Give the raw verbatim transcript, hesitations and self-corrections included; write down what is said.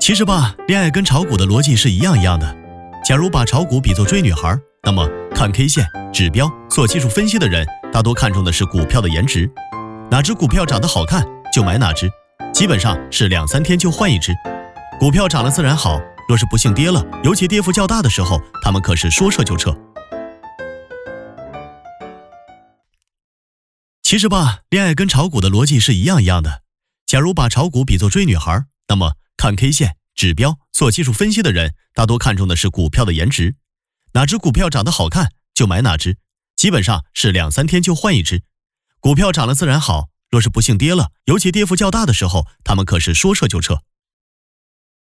其实吧，恋爱跟炒股的逻辑是一样一样的。假如把炒股比作追女孩，那么看 K 线、指标、做技术分析的人，大多看重的是股票的颜值，哪只股票长得好看就买哪只，基本上是两三天就换一只。股票涨了自然好，若是不幸跌了，尤其跌幅较大的时候，他们可是说撤就撤。其实吧，恋爱跟炒股的逻辑是一样一样的。假如把炒股比作追女孩，那么看 K 线、指标、做技术分析的人，大多看重的是股票的颜值，哪只股票长得好看就买哪只，基本上是两三天就换一只。股票涨了自然好，若是不幸跌了，尤其跌幅较大的时候，他们可是说撤就撤。